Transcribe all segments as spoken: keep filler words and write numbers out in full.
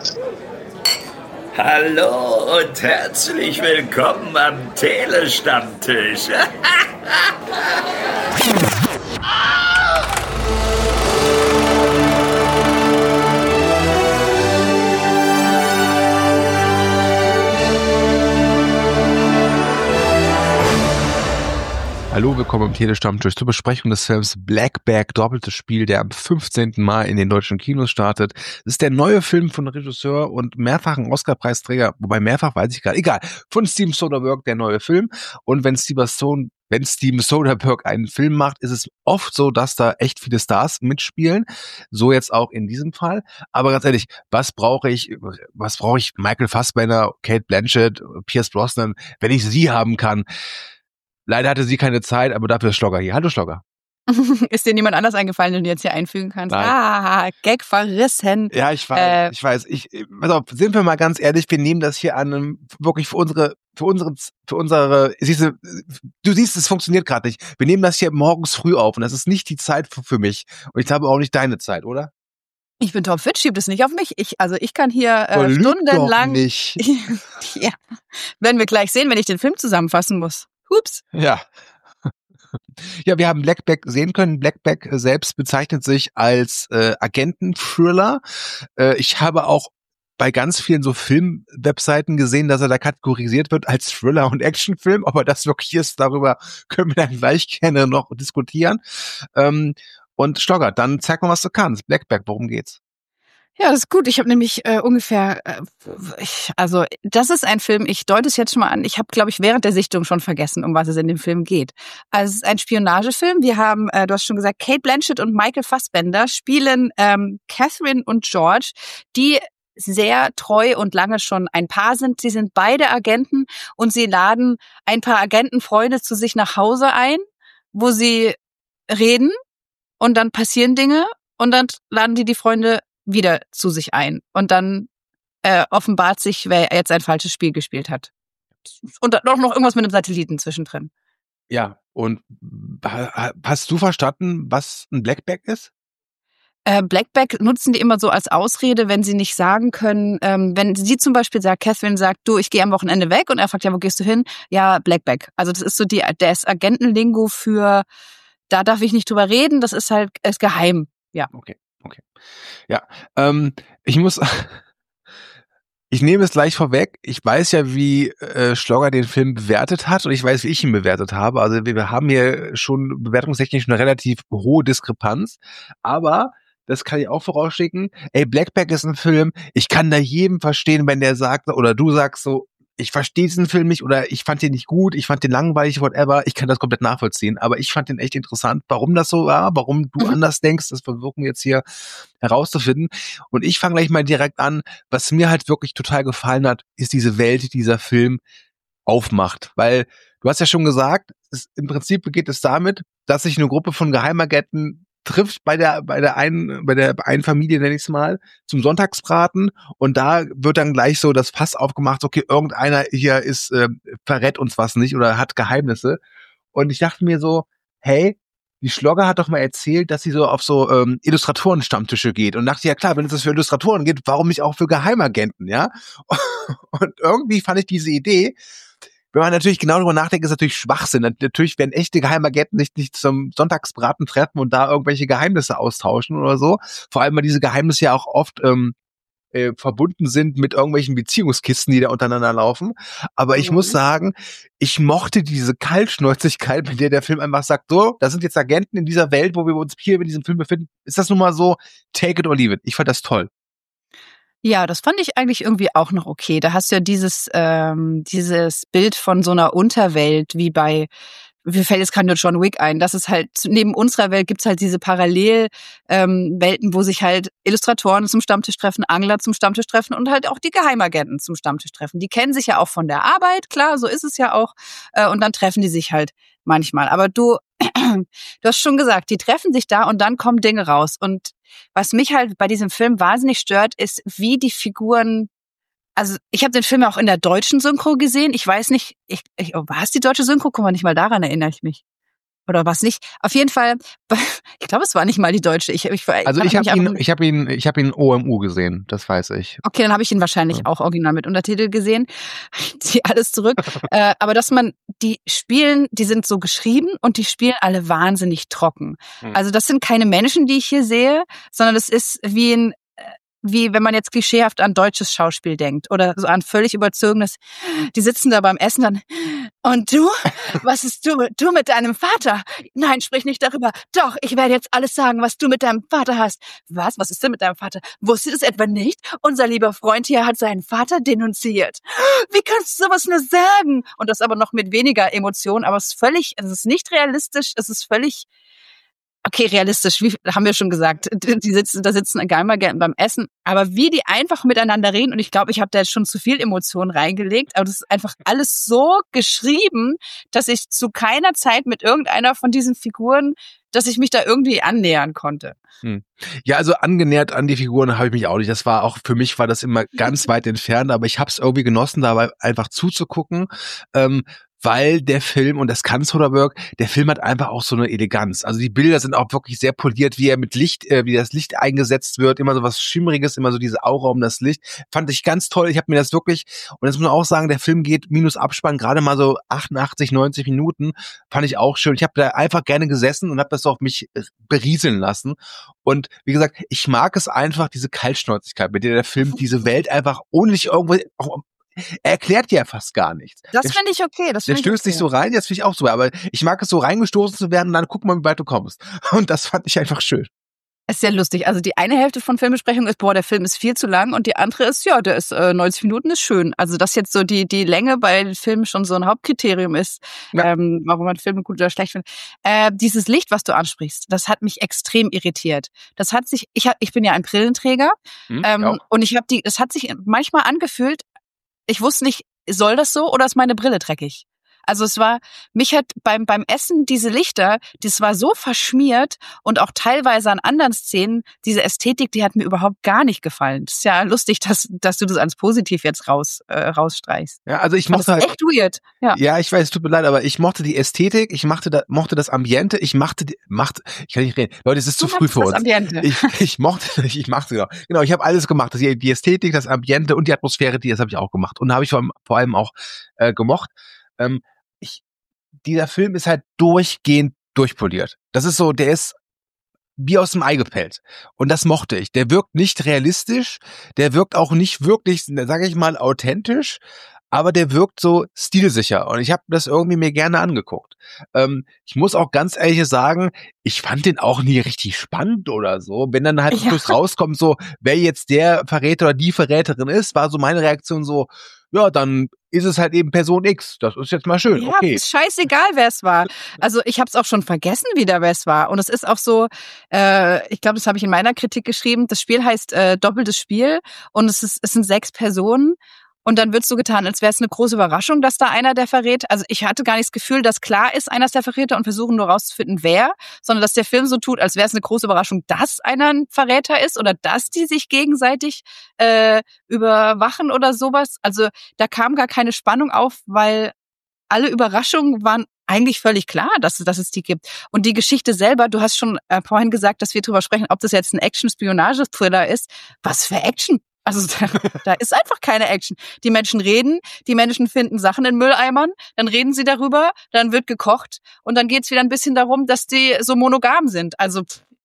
Hallo und herzlich willkommen am Telestammtisch. Hallo, willkommen im Telestammtisch zur Besprechung des Films Black Bag, doppeltes Spiel, der am fünfzehnten Mal in den deutschen Kinos startet. Das ist der neue Film von Regisseur und mehrfachen Oscar-Preisträger, wobei mehrfach weiß ich gerade, egal, von Steven Soderbergh, der neue Film. Und wenn Steven Stone Wenn Steven Soderbergh einen Film macht, ist es oft so, dass da echt viele Stars mitspielen. So jetzt auch in diesem Fall. Aber ganz ehrlich, was brauche ich, was brauche ich Michael Fassbender, Cate Blanchett, Pierce Brosnan, wenn ich sie haben kann? Leider hatte sie keine Zeit, aber dafür ist Schlogger hier. Hallo Schlogger. Ist dir niemand anders eingefallen, den du jetzt hier einfügen kannst? Nein. Ah, Gag verrissen. Ja, ich weiß, Äh, ich weiß. Ich, pass auf, sind wir mal ganz ehrlich, wir nehmen das hier an, einem, wirklich für unsere, für unsere, für unsere, siehst du, du siehst, es funktioniert gerade nicht. Wir nehmen das hier morgens früh auf und das ist nicht die Zeit für, für mich. Und ich glaube auch nicht deine Zeit, oder? Ich bin topfit, schieb das nicht auf mich. Ich, also ich kann hier Oh, äh, lüg stundenlang. doch nicht. Ja, werden wir gleich sehen, wenn ich den Film zusammenfassen muss. Hups. Ja. Ja, wir haben Black Bag sehen können. Black Bag selbst bezeichnet sich als äh, Agenten-Thriller. Äh, ich habe auch bei ganz vielen so Film-Webseiten gesehen, dass er da kategorisiert wird als Thriller und Actionfilm. Ob er das wirklich ist, darüber können wir dann gleich gerne noch diskutieren. Ähm, und Stogger, dann zeig mal, was du kannst. Black Bag, worum geht's? Ja, das ist gut. Ich habe nämlich äh, ungefähr, äh, ich, also das ist ein Film, ich deute es jetzt schon mal an, ich habe, glaube ich, während der Sichtung schon vergessen, um was es in dem Film geht. Also es ist ein Spionagefilm. Wir haben, äh, du hast schon gesagt, Cate Blanchett und Michael Fassbender spielen ähm, Catherine und George, die sehr treu und lange schon ein Paar sind. Sie sind beide Agenten und sie laden ein paar Agentenfreunde zu sich nach Hause ein, wo sie reden und dann passieren Dinge und dann laden die die Freunde wieder zu sich ein. Und dann äh, offenbart sich, wer jetzt ein falsches Spiel gespielt hat. Und dann noch irgendwas mit einem Satelliten zwischendrin. Ja, und ha- hast du verstanden, was ein Black Bag ist? Äh, Blackback nutzen die immer so als Ausrede, wenn sie nicht sagen können, ähm, wenn sie zum Beispiel sagt, Catherine sagt, du, ich gehe am Wochenende weg und er fragt, ja, wo gehst du hin? Ja, Blackback. Also das ist so die, das Agentenlingo für, da darf ich nicht drüber reden, das ist halt ist geheim. Ja. Okay, okay. Ja, ähm, ich muss, ich nehme es gleich vorweg. Ich weiß ja, wie äh, Schlogger den Film bewertet hat und ich weiß, wie ich ihn bewertet habe. Also wir, wir haben hier schon bewertungstechnisch eine relativ hohe Diskrepanz, aber das kann ich auch vorausschicken. Ey, Black Bag ist ein Film, ich kann da jedem verstehen, wenn der sagt, oder du sagst so, ich verstehe diesen Film nicht oder ich fand den nicht gut, ich fand den langweilig, whatever. Ich kann das komplett nachvollziehen, aber ich fand den echt interessant, warum das so war, warum du Mhm. anders denkst, das versuchen wir jetzt hier herauszufinden. Und ich fange gleich mal direkt an. Was mir halt wirklich total gefallen hat, ist diese Welt, die dieser Film aufmacht. Weil du hast ja schon gesagt, es, im Prinzip beginnt es damit, dass sich eine Gruppe von Geheimagenten trifft bei der bei der einen bei der einen Familie, nenne ich es mal, zum Sonntagsbraten und da wird dann gleich so das Fass aufgemacht, okay, irgendeiner hier ist äh, verrät uns was nicht oder hat Geheimnisse und ich dachte mir so, hey, die Schlogger hat doch mal erzählt, dass sie so auf so ähm, Illustratoren-Stammtische geht und dachte, ja klar, wenn es das für Illustratoren geht, warum nicht auch für Geheimagenten, ja? Und irgendwie fand ich diese Idee, wenn man natürlich genau darüber nachdenkt, ist natürlich Schwachsinn. Natürlich werden echte Geheimagenten nicht, nicht zum Sonntagsbraten treffen und da irgendwelche Geheimnisse austauschen oder so. Vor allem, weil diese Geheimnisse ja auch oft ähm, äh, verbunden sind mit irgendwelchen Beziehungskisten, die da untereinander laufen. Aber ich Mhm. muss sagen, ich mochte diese Kaltschnäuzigkeit, mit der der Film einfach sagt, so, das sind jetzt Agenten in dieser Welt, wo wir uns hier in diesem Film befinden. Ist das nun mal so, take it or leave it. Ich fand das toll. Ja, das fand ich eigentlich irgendwie auch noch okay. Da hast du ja dieses, ähm, dieses Bild von so einer Unterwelt, wie bei, mir fällt jetzt gerade nur John Wick ein, dass es halt, neben unserer Welt gibt's halt diese Parallelwelten, ähm, Welten, wo sich halt Illustratoren zum Stammtisch treffen, Angler zum Stammtisch treffen und halt auch die Geheimagenten zum Stammtisch treffen. Die kennen sich ja auch von der Arbeit, klar, so ist es ja auch. Äh, und dann treffen die sich halt manchmal. Aber du, du hast schon gesagt, die treffen sich da und dann kommen Dinge raus. Und was mich halt bei diesem Film wahnsinnig stört, ist, wie die Figuren, also ich habe den Film ja auch in der deutschen Synchro gesehen. Ich weiß nicht, ich, ich, oh, war es die deutsche Synchro? Guck mal, nicht mal daran erinnere ich mich. Oder was nicht? Auf jeden Fall, ich glaube, es war nicht mal die deutsche. Ich, ich, also ich habe ihn, ich habe ihn, ich habe ihn O M U gesehen, das weiß ich. Okay, dann habe ich ihn wahrscheinlich ja. auch original mit Untertitel gesehen. Ich ziehe alles zurück. äh, aber dass man, die spielen, die sind so geschrieben und die spielen alle wahnsinnig trocken. Hm. Also das sind keine Menschen, die ich hier sehe, sondern das ist wie ein wie wenn man jetzt klischeehaft an deutsches Schauspiel denkt oder so an völlig überzogenes, die sitzen da beim Essen dann, und du? Was ist du, du mit deinem Vater? Nein, sprich nicht darüber. Doch, ich werde jetzt alles sagen, was du mit deinem Vater hast. Was? Was ist denn mit deinem Vater? Wusstet ihr es etwa nicht? Unser lieber Freund hier hat seinen Vater denunziert. Wie kannst du sowas nur sagen? Und das aber noch mit weniger Emotion, aber es ist völlig, es ist nicht realistisch, es ist völlig Okay, realistisch, wie haben wir schon gesagt, die sitzen, da sitzen Geimergärten beim Essen, aber wie die einfach miteinander reden, und ich glaube, ich habe da jetzt schon zu viel Emotionen reingelegt, aber das ist einfach alles so geschrieben, dass ich zu keiner Zeit mit irgendeiner von diesen Figuren, dass ich mich da irgendwie annähern konnte. Hm. Ja, also angenähert an die Figuren habe ich mich auch nicht. Das war auch, für mich war das immer ganz weit entfernt, aber ich habe es irgendwie genossen, dabei einfach zuzugucken. Ähm, weil der Film, und das kann Soderbergh, der Film hat einfach auch so eine Eleganz. Also die Bilder sind auch wirklich sehr poliert, wie er mit Licht, äh, wie das Licht eingesetzt wird, immer so was Schimmeriges, immer so diese Aura um das Licht. Fand ich ganz toll. Ich habe mir das wirklich, und das muss man auch sagen, der Film geht minus Abspann gerade mal so achtundachtzig, neunzig Minuten. Fand ich auch schön. Ich habe da einfach gerne gesessen und habe das so auf mich berieseln lassen. Und wie gesagt, ich mag es einfach, diese Kaltschnäuzigkeit, mit der der Film diese Welt einfach ohne dich irgendwo, auch, er erklärt ja fast gar nichts. Das finde ich okay. Das der stößt okay. nicht so rein, das finde ich auch so. Aber ich mag es so reingestoßen zu werden und dann guck mal, wie weit du kommst. Und das fand ich einfach schön. Ist sehr lustig. Also die eine Hälfte von Filmbesprechung ist, boah, der Film ist viel zu lang, und die andere ist, ja, der ist äh, neunzig Minuten, ist schön. Also dass jetzt so die die Länge bei Filmen schon so ein Hauptkriterium ist, ja. ähm, warum man Filme gut oder schlecht findet. Äh, dieses Licht, was du ansprichst, das hat mich extrem irritiert. Das hat sich, ich hab, ich bin ja ein Brillenträger, hm, ähm, und ich habe die, es hat sich manchmal angefühlt, ich wusste nicht, soll das so oder ist meine Brille dreckig? Also es war, mich hat beim beim Essen diese Lichter, das war so verschmiert, und auch teilweise an anderen Szenen, diese Ästhetik, die hat mir überhaupt gar nicht gefallen. Das ist ja lustig, dass dass du das als positiv jetzt raus äh, rausstreichst. Ja, also ich mochte halt, echt weird. Ja. ja, ich weiß, es tut mir leid, aber ich mochte die Ästhetik, ich mochte da, mochte das Ambiente, ich machte, machte, ich kann nicht reden, Leute, es ist du zu früh für das uns. Ambiente. Ich, ich mochte, ich machte genau, genau, ich habe alles gemacht, die, die Ästhetik, das Ambiente und die Atmosphäre, die das habe ich auch gemacht, und da habe ich vor allem, vor allem auch äh, gemocht. Ähm, ich Dieser Film ist halt durchgehend durchpoliert. Das ist so, der ist wie aus dem Ei gepellt. Und das mochte ich. Der wirkt nicht realistisch, der wirkt auch nicht wirklich, sage ich mal, authentisch, aber der wirkt so stilsicher. Und ich habe das irgendwie mir gerne angeguckt. Ähm, ich muss auch ganz ehrlich sagen, ich fand den auch nie richtig spannend oder so. Wenn dann halt ja. rauskommt, so, wer jetzt der Verräter oder die Verräterin ist, war so meine Reaktion so, ja, dann ist es halt eben Person X. Das ist jetzt mal schön, ja, okay. Ist scheißegal, wer es war. Also ich habe es auch schon vergessen, wieder wer es war. Und es ist auch so, äh, ich glaube, das habe ich in meiner Kritik geschrieben, das Spiel heißt äh, doppeltes Spiel, und es ist, es sind sechs Personen. Und dann wird so getan, als wäre es eine große Überraschung, dass da einer der Verräter, also ich hatte gar nicht das Gefühl, dass klar ist, einer ist der Verräter, und versuchen nur rauszufinden, wer, sondern dass der Film so tut, als wäre es eine große Überraschung, dass einer ein Verräter ist oder dass die sich gegenseitig äh, überwachen oder sowas. Also da kam gar keine Spannung auf, weil alle Überraschungen waren eigentlich völlig klar, dass, dass es die gibt. Und die Geschichte selber, du hast schon äh, vorhin gesagt, dass wir drüber sprechen, ob das jetzt ein Action-Spionage-Thriller ist. Was für Action? Also da, da ist einfach keine Action. Die Menschen reden, die Menschen finden Sachen in Mülleimern, dann reden sie darüber, dann wird gekocht, und dann geht's wieder ein bisschen darum, dass die so monogam sind. Also,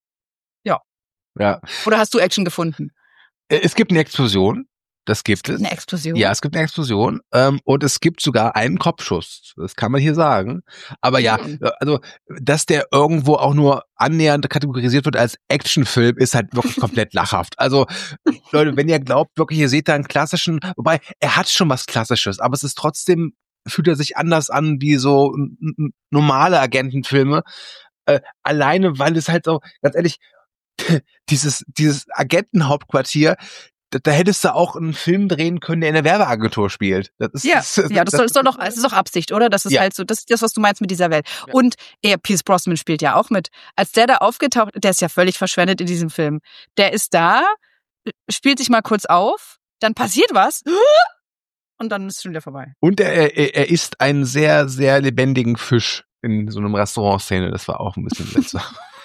ja. Ja. Oder hast du Action gefunden? Es gibt eine Explosion. Das gibt es. Eine Explosion? Ja, es gibt eine Explosion. Ähm, und es gibt sogar einen Kopfschuss. Das kann man hier sagen. Aber ja, mhm. also, dass der irgendwo auch nur annähernd kategorisiert wird als Actionfilm, ist halt wirklich komplett lachhaft. Also, Leute, wenn ihr glaubt, wirklich, ihr seht da einen klassischen, wobei, er hat schon was Klassisches, aber es ist trotzdem, fühlt er sich anders an wie so n- n- normale Agentenfilme. Äh, alleine, weil es halt so, ganz ehrlich, dieses, dieses Agentenhauptquartier, Da, da hättest du auch einen Film drehen können, der in der Werbeagentur spielt. Das ist, ja, das, ja, das, das ist doch doch, das ist doch Absicht, oder? Das ist ja. halt so, das ist das, was du meinst mit dieser Welt. Ja. Und er, Pierce Brosnan spielt ja auch mit. Als der da aufgetaucht, der ist ja völlig verschwendet in diesem Film. Der ist da, spielt sich mal kurz auf, dann passiert was, und dann ist es schon wieder vorbei. Und er, er, er isst einen sehr, sehr lebendigen Fisch in so einem Restaurant-Szene. Das war auch ein bisschen seltsam.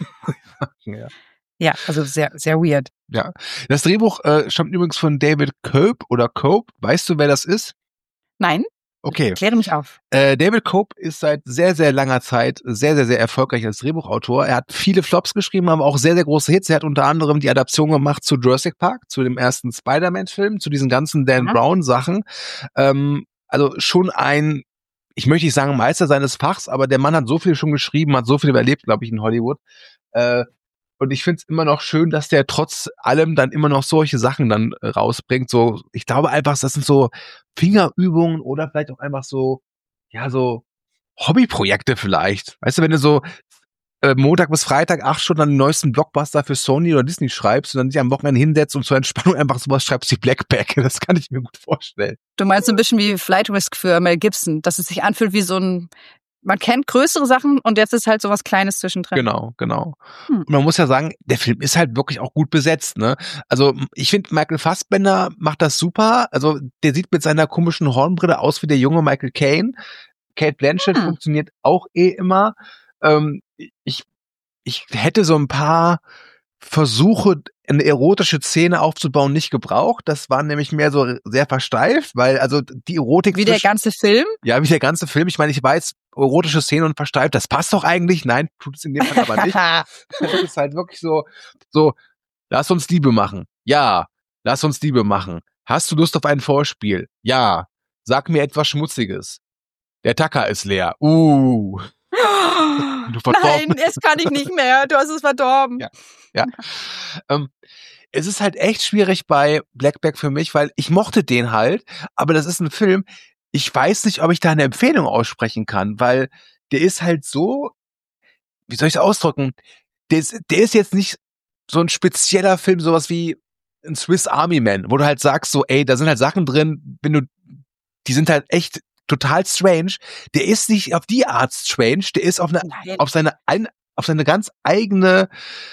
ja. Ja, also sehr, sehr weird. Ja. Das Drehbuch äh, stammt übrigens von David Cope oder Cope. Weißt du, wer das ist? Nein? Okay. Kläre mich auf. Äh, David Cope ist seit sehr, sehr langer Zeit sehr, sehr, sehr erfolgreich als Drehbuchautor. Er hat viele Flops geschrieben, aber auch sehr, sehr große Hits. Er hat unter anderem die Adaption gemacht zu Jurassic Park, zu dem ersten Spider-Man-Film, zu diesen ganzen Dan Mhm. Brown-Sachen. Ähm, also schon ein, ich möchte nicht sagen Meister seines Fachs, aber der Mann hat so viel schon geschrieben, hat so viel überlebt, glaube ich, in Hollywood. Äh, Und ich finde es immer noch schön, dass der trotz allem dann immer noch solche Sachen dann äh, rausbringt. So, ich glaube einfach, das sind so Fingerübungen oder vielleicht auch einfach so, ja, so Hobbyprojekte vielleicht. Weißt du, wenn du so äh, Montag bis Freitag acht Stunden an den neuesten Blockbuster für Sony oder Disney schreibst und dann dich am Wochenende hinsetzt und zur Entspannung einfach sowas schreibst wie Black Bag. Das kann ich mir gut vorstellen. Du meinst so ein bisschen wie Flight Risk für Mel Gibson, dass es sich anfühlt wie so ein, man kennt größere Sachen und jetzt ist halt so was Kleines zwischendrin. Genau, genau. Hm. Und man muss ja sagen, der Film ist halt wirklich auch gut besetzt, ne? Also ich finde, Michael Fassbender macht das super. Also der sieht mit seiner komischen Hornbrille aus wie der junge Michael Caine. Cate Blanchett Hm. funktioniert auch eh immer. Ähm, ich, ich hätte so ein paar Versuche, eine erotische Szene aufzubauen, nicht gebraucht. Das war nämlich mehr so sehr versteift, weil also die Erotik... Wie der zwischen- ganze Film? Ja, wie der ganze Film. Ich meine, ich weiß, erotische Szene und versteift, das passt doch eigentlich. Nein, tut es in dem Fall aber nicht. Das ist halt wirklich so, so, lass uns Liebe machen. Ja, lass uns Liebe machen. Hast du Lust auf ein Vorspiel? Ja. Sag mir etwas Schmutziges. Der Tacker ist leer. Uh. Du verdorben. Nein, jetzt kann ich nicht mehr. Du hast es verdorben. Ja. Ja. ähm, es ist halt echt schwierig bei Black Bag für mich, weil ich mochte den halt, aber das ist ein Film, ich weiß nicht, ob ich da eine Empfehlung aussprechen kann, weil der ist halt so, wie soll ich es ausdrücken, der ist, der ist jetzt nicht so ein spezieller Film, sowas wie ein Swiss Army Man, wo du halt sagst so, ey, da sind halt Sachen drin, wenn du, die sind halt echt total strange. Der ist nicht auf die Art strange, der ist auf eine, Nein. auf seine, ein, auf seine ganz eigene,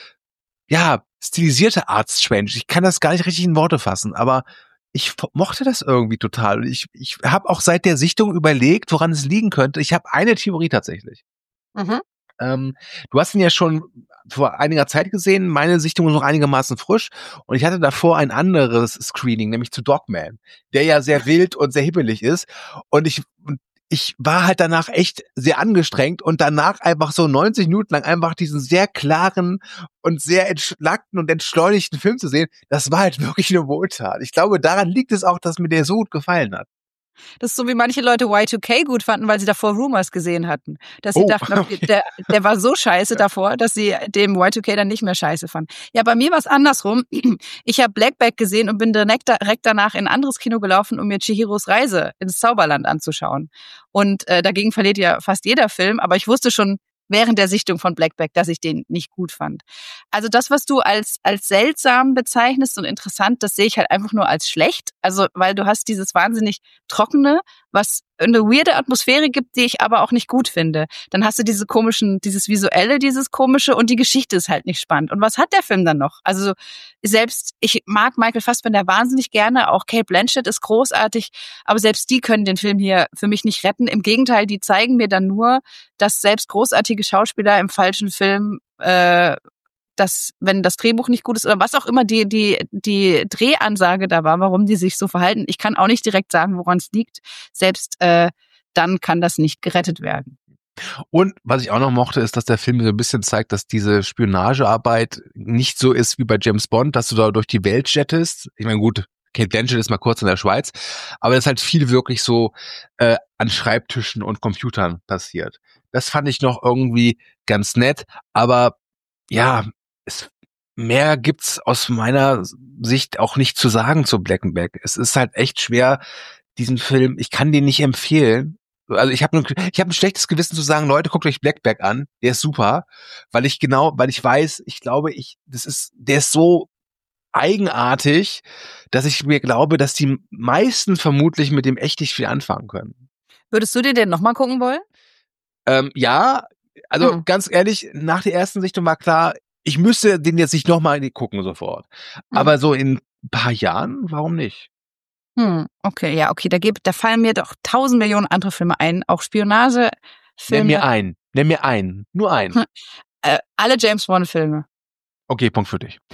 ja, stilisierte Art strange. Ich kann das gar nicht richtig in Worte fassen, aber ich f- mochte das irgendwie total. Ich, ich habe auch seit der Sichtung überlegt, woran es liegen könnte. Ich habe eine Theorie tatsächlich. Mhm. Ähm, du hast ihn ja schon vor einiger Zeit gesehen. Meine Sichtung ist noch einigermaßen frisch. Und ich hatte davor ein anderes Screening, nämlich zu Dogman, der ja sehr wild und sehr hibbelig ist. Und ich, und ich war halt danach echt sehr angestrengt und danach einfach so neunzig Minuten lang einfach diesen sehr klaren und sehr entschlackten und entschleunigten Film zu sehen, das war halt wirklich eine Wohltat. Ich glaube, daran liegt es auch, dass mir der so gut gefallen hat. Das ist so, wie manche Leute Y zwei K gut fanden, weil sie davor Rumors gesehen hatten. Dass sie Oh, dachten, okay, okay. der, der war so scheiße davor, dass sie dem Y zwei K dann nicht mehr scheiße fanden. Ja, bei mir war es andersrum. Ich habe Black Bag gesehen und bin direkt, direkt danach in ein anderes Kino gelaufen, um mir Chihiros Reise ins Zauberland anzuschauen. Und äh, dagegen verliert ja fast jeder Film, aber ich wusste schon während der Sichtung von Black Bag, dass ich den nicht gut fand. Also das, was du als als seltsam bezeichnest und interessant, das sehe ich halt einfach nur als schlecht. Also weil du hast dieses wahnsinnig Trockene, was eine weirde Atmosphäre gibt, die ich aber auch nicht gut finde. Dann hast du diese komischen, dieses Visuelle, dieses Komische und die Geschichte ist halt nicht spannend. Und was hat der Film dann noch? Also selbst, ich mag Michael Fassbender wahnsinnig gerne, auch Cate Blanchett ist großartig, aber selbst die können den Film hier für mich nicht retten. Im Gegenteil, die zeigen mir dann nur, dass selbst großartige Schauspieler im falschen Film, äh, dass, wenn das Drehbuch nicht gut ist oder was auch immer die, die, die Drehansage da war, warum die sich so verhalten. Ich kann auch nicht direkt sagen, woran es liegt. Selbst äh, dann kann das nicht gerettet werden. Und was ich auch noch mochte, ist, dass der Film so ein bisschen zeigt, dass diese Spionagearbeit nicht so ist wie bei James Bond, dass du da durch die Welt jettest. Ich meine, gut, Cate Blanchett ist mal kurz in der Schweiz, aber das ist halt viel wirklich so äh, an Schreibtischen und Computern passiert. Das fand ich noch irgendwie ganz nett, aber ja, es, mehr gibt's aus meiner Sicht auch nicht zu sagen zu Black Bag. Es ist halt echt schwer, diesen Film, ich kann den nicht empfehlen. Also ich habe ich hab ein schlechtes Gewissen zu sagen, Leute, guckt euch Black Bag an, der ist super, weil ich genau, weil ich weiß, ich glaube, ich, das ist, der ist so eigenartig, dass ich mir glaube, dass die meisten vermutlich mit dem echt nicht viel anfangen können. Würdest du dir den nochmal gucken wollen? Ähm, ja, also Hm. ganz ehrlich, nach der ersten Sichtung war klar, ich müsste den jetzt nicht nochmal gucken sofort. Hm. Aber so in ein paar Jahren, warum nicht? Hm, okay, ja, okay, da gibt, da fallen mir doch tausend Millionen andere Filme ein, auch Spionage-Filme, Filme. Nenn mir einen. Nenn mir einen. Nur einen. Hm. Äh, alle James Bond-Filme. Okay, Punkt für dich.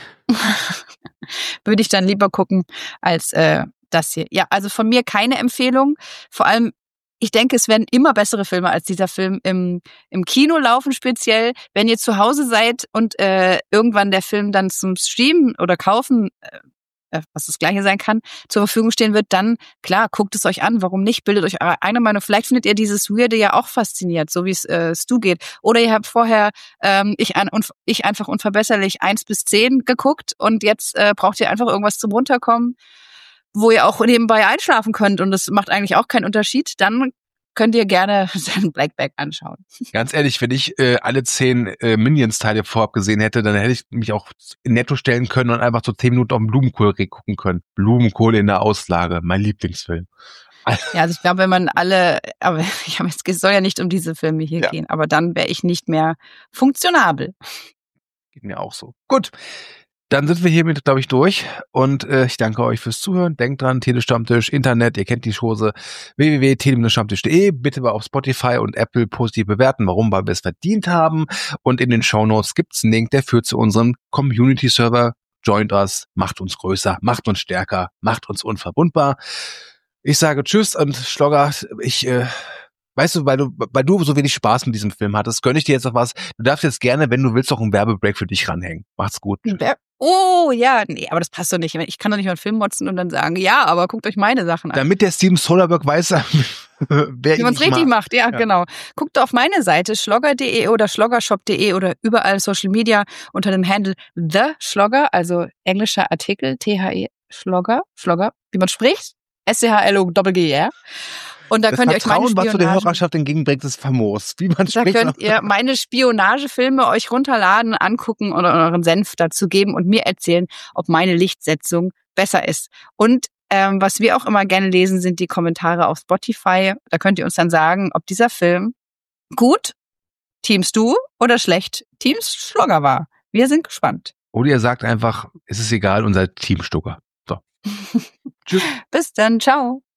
Würde ich dann lieber gucken als äh, das hier. Ja, also von mir keine Empfehlung. Vor allem, ich denke, es werden immer bessere Filme als dieser Film im, im Kino laufen, speziell. Wenn ihr zu Hause seid und äh, irgendwann der Film dann zum Streamen oder Kaufen, äh, was das Gleiche sein kann, zur Verfügung stehen wird, dann, klar, guckt es euch an. Warum nicht? Bildet euch eure eigene Meinung. Vielleicht findet ihr dieses Weirde ja auch faszinierend, so wie es äh, Stu geht. Oder ihr habt vorher ähm, ich, ein, unv- ich einfach unverbesserlich eins bis zehn geguckt und jetzt äh, braucht ihr einfach irgendwas zum Runterkommen, wo ihr auch nebenbei einschlafen könnt und das macht eigentlich auch keinen Unterschied. Dann könnt ihr gerne seinen Black Bag anschauen. Ganz ehrlich, wenn ich äh, alle zehn äh, Minions-Teile vorab gesehen hätte, dann hätte ich mich auch in Netto stellen können und einfach so zehn Minuten auf den Blumenkohl gucken können. Blumenkohl in der Auslage, mein Lieblingsfilm. Ja, also ich glaube, wenn man alle, aber ich habe jetzt, es soll ja nicht um diese Filme hier Ja. gehen, aber dann wäre ich nicht mehr funktionabel. Geht mir auch so. Gut. Dann sind wir hiermit, glaube ich, durch und äh, ich danke euch fürs Zuhören. Denkt dran, Telestammtisch, Internet, ihr kennt die Chose, w w w punkt tele-stammtisch punkt de. Bitte mal auf Spotify und Apple positiv bewerten. Warum? Weil wir es verdient haben. Und in den Shownotes gibt's einen Link, der führt zu unserem Community-Server. Joint us, macht uns größer, macht uns stärker, macht uns unverwundbar. Ich sage Tschüss und Schlogger, ich... Äh, Weißt du, weil du, weil du so wenig Spaß mit diesem Film hattest, gönn ich dir jetzt noch was. Du darfst jetzt gerne, wenn du willst, noch einen Werbebreak für dich ranhängen. Macht's gut. Oh, ja, nee, aber das passt doch nicht. Ich kann doch nicht mal einen Film motzen und dann sagen, ja, aber guckt euch meine Sachen an. Damit der Steven Soderbergh weiß, wer Wie man es richtig macht, ja, ja, genau. Guckt auf meine Seite schlogger punkt de oder schloggershop punkt de oder überall Social Media unter dem Handle The Schlogger, also englischer Artikel, T H E, Schlogger, Schlogger, wie man spricht, S C H L O G G E R. Und da das könnt ihr euch meine Vertrauen, was du der Spionage- Hörerschaft entgegenbringt, ist famos. Wie man Da spricht. könnt ihr meine Spionagefilme euch runterladen, angucken oder euren Senf dazu geben und mir erzählen, ob meine Lichtsetzung besser ist. Und ähm, was wir auch immer gerne lesen, sind die Kommentare auf Spotify. Da könnt ihr uns dann sagen, ob dieser Film gut, Team Stu, oder schlecht, Team Schlogger war. Wir sind gespannt. Oder ihr sagt einfach, es ist egal, unser Team Stucker. So. Tschüss. Bis dann, ciao.